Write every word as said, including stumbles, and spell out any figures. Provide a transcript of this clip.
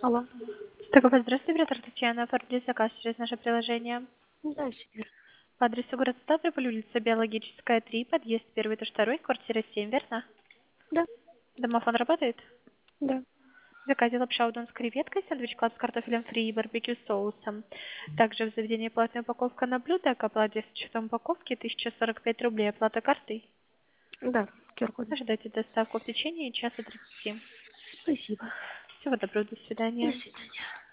Алло. Так, здравствуйте, оператор Татьяна. Оформили заказ через наше приложение. Да, все верно. По адресу город Ставрополь, улица Биологическая, три, подъезд первый, этаж второй, квартира семь, верно? Да, Домофон работает? да. В заказе лапша удон с креветкой, сэндвич клаб с картофелем фри и барбекю соусом. Также в заведении платная упаковка на блюдо, к оплате с учетом упаковки тысяча сорок пять рублей, оплата картой. Да, q-код. Ожидайте доставку в течение часа тридцати. Спасибо. Всего доброго, до До свидания. свидания.